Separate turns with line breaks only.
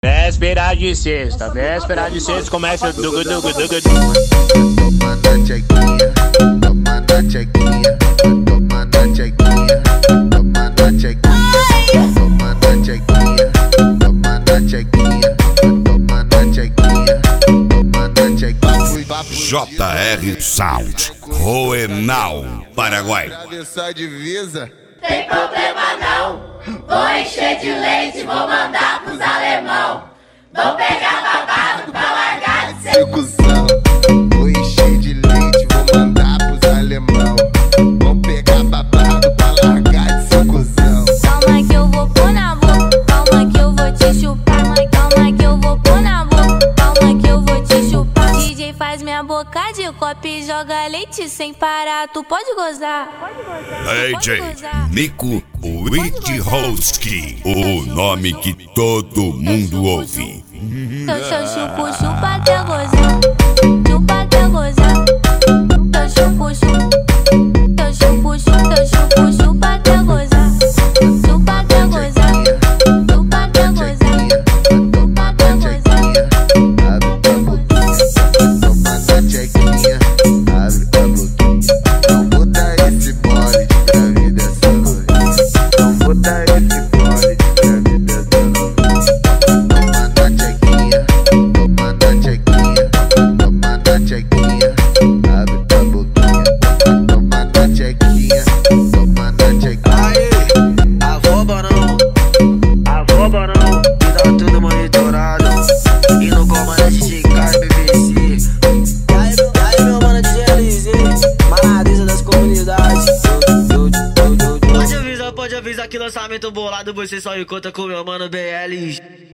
Véspera de sexta, começa o dugu dugu dugu.
Toma na chequinha, toma na chequinha, toma na chequinha, toma na chequinha, toma na chequinha, toma na chequinha, toma na chequinha, toma na chequinha.
JR Sound, Roenal, Paraguai.
Atravessar a divisa.
Tem problema não, vou encher de leite, vou mandar pros alemão. Vou pegar babado pra largar de ser
Cuzão, vou encher de leite, vou mandar pros alemão. Vou pegar babado pra largar de ser cuzão.
Calma que eu vou pôr na boca, calma que eu vou te chupar. Calma que eu vou pôr na boca, calma que eu vou te chupar. DJ faz minha boca de copo e joga leite sem parar. Tu pode gozar,
DJ Nico Witchowski, o nome que todo mundo ouve.
Eu chupo, chupa até gozar, chupa até gozar. Eu chupo, chupa, eu chupo, chupa, eu chupo, chupa até gozar, chupa até gozar, chupa até gozar, chupa até gozar.
Abre a boquinha, toma na chequinha, abre a boquinha. Não bota esse bode de grávida essa novinha. Não bota esse bode de grávida essa novinha. Toma na chequinha, toma na chequinha, toma na chequinha, abre a boquinha. Toma na chequinha, toma na chequinha.
Aê, avoba não, me dá tudo monitorado. E no comandante de cara BBC. E aí meu mano de GLZ, Marisa das comunidades. Pode avisar que lançamento bolado você só encontra com meu mano BL.